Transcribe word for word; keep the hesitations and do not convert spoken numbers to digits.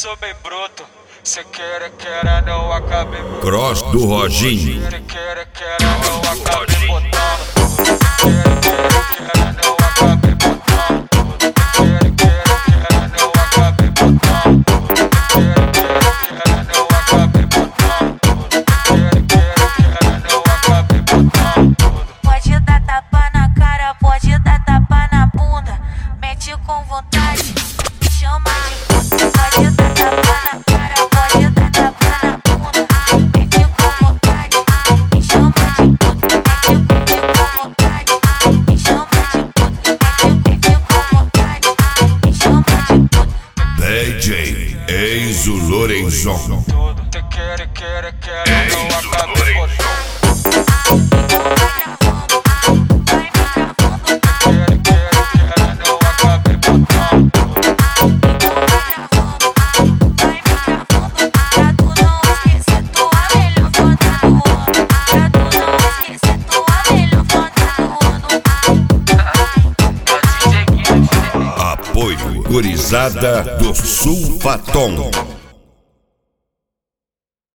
sou bem bruto. Cê queira, queira, não acabe. Cross do Roginho. Queira, queira, queira, não acabe botando. Queira, queira, queira, não acabe botando. Queira, queira, queira, não acabe botando. Queira, queira, queira, não acabe botando. Queira, queira, queira, não acabe botando. Pode dar tapa na cara, pode dar tapa na bunda. Mete com vontade, me chama de puta. Pode dar tapa na cara, pode dar tapa na bunda. Mete com vontade, me chama de puta. Mete com vontade, me chama de puta. Mete com vontade, me chama de puta. D J Enzo Lorenzon. Cê queira, queira, queira, não acabe botando. Apoio Gurizada do Sulfatom.